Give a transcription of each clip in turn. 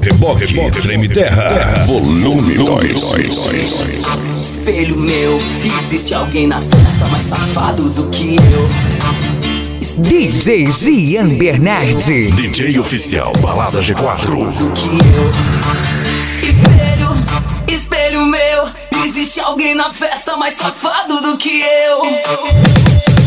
Reboque, Treme Terra, volume 2. Espelho meu, existe alguém na festa mais safado do que eu. DJ Gian Bernardi, DJ oficial, Balada G4. Do que eu. Espelho, espelho meu, existe alguém na festa mais safado do que eu.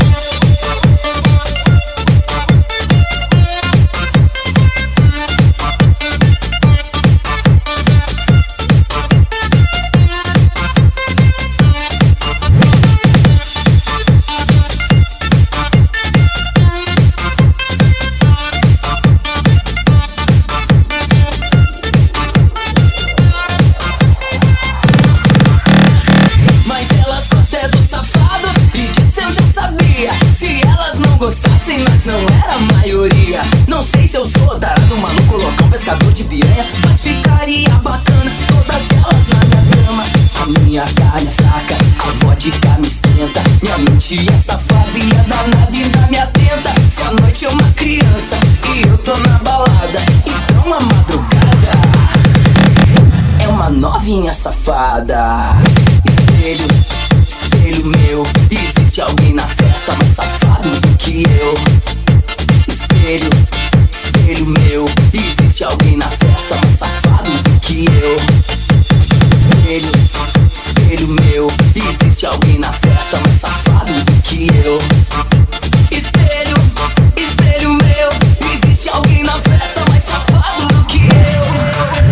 Gostassem, mas não era a maioria. Não sei se eu sou tarado, maluco, loucão, pescador de piranha, mas ficaria bacana todas elas na minha cama. A minha carne é fraca, a vodka me esquenta. Minha mente é safada e a danada ainda me atenta. Se a noite é uma criança e eu tô na balada, então a madrugada é uma novinha safada. Espelho, espelho meu, existe alguém na festa mais safado do que eu. Espelho, espelho meu, existe alguém na festa mais safado do que eu. Espelho, espelho meu, existe alguém na festa mais safado do que eu. Espelho, espelho meu, existe alguém na festa mais safado do que eu.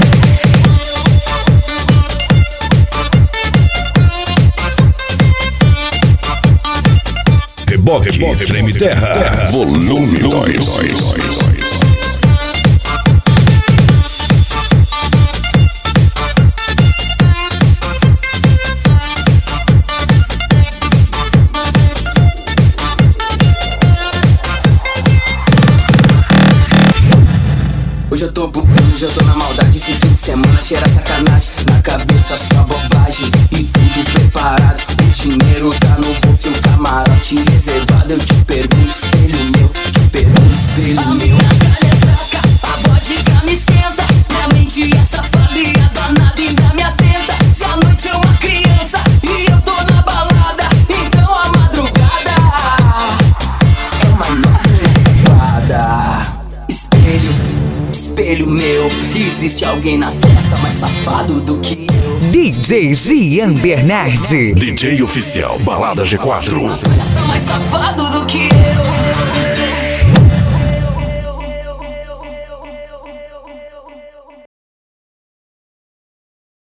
Reboque, Treme Terra, volume 2. Hoje eu tô bugando, hoje eu tô na maldade. Esse fim de semana cheira sacanagem. Na cabeça só bobagem e tudo preparado. O dinheiro tá no bolso e o camarote reservado. Eu te pergunto, espelho meu, te pergunto, espelho meu. A minha carne é fraca, a vodka me esquenta. Minha mente é safada e a danada ainda me atenta. Se a noite é uma criança e eu tô na balada, então a madrugada é uma novinha safada. Espelho, espelho meu, existe alguém na festa mais safado do que eu. DJ Gian Bernardi, DJ oficial, Balada G4. Na festa mais safado do que eu.